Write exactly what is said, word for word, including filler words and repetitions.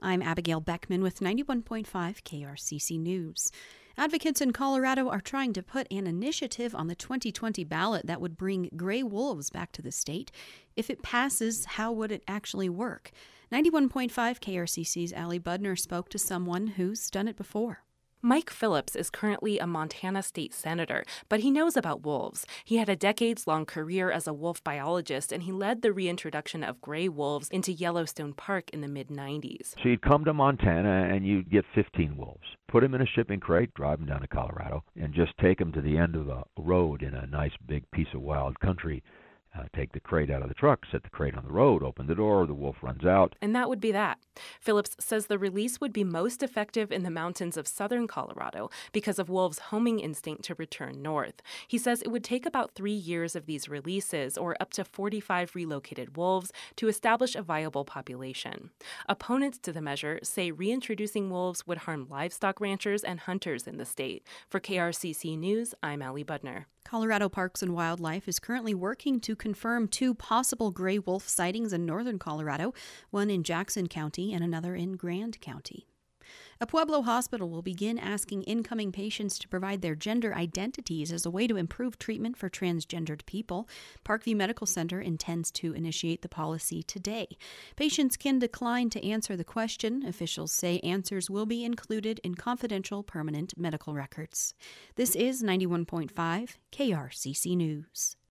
I'm Abigail Beckman with ninety-one point five K R C C News. Advocates in Colorado are trying to put an initiative on the twenty twenty ballot that would bring gray wolves back to the state. If it passes, how would it actually work? ninety-one point five K R C C's Allie Budner spoke to someone who's done it before. Mike Phillips is currently a Montana state senator, but he knows about wolves. He had a decades-long career as a wolf biologist, and he led the reintroduction of gray wolves into Yellowstone Park in the mid nineties. So you'd come to Montana and you'd get fifteen wolves, put them in a shipping crate, drive them down to Colorado, and just take them to the end of a road in a nice big piece of wild country. Uh, take the crate out of the truck, set the crate on the road, open the door, the wolf runs out. And that would be that. Phillips says the release would be most effective in the mountains of southern Colorado because of wolves' homing instinct to return north. He says it would take about three years of these releases, or up to forty-five relocated wolves, to establish a viable population. Opponents to the measure say reintroducing wolves would harm livestock ranchers and hunters in the state. For K R C C News, I'm Allie Budner. Colorado Parks and Wildlife is currently working to confirm two possible gray wolf sightings in northern Colorado, one in Jackson County and another in Grand County. A Pueblo hospital will begin asking incoming patients to provide their gender identities as a way to improve treatment for transgendered people. Parkview Medical Center intends to initiate the policy today. Patients can decline to answer the question. Officials say answers will be included in confidential permanent medical records. This is ninety-one point five K R C C News.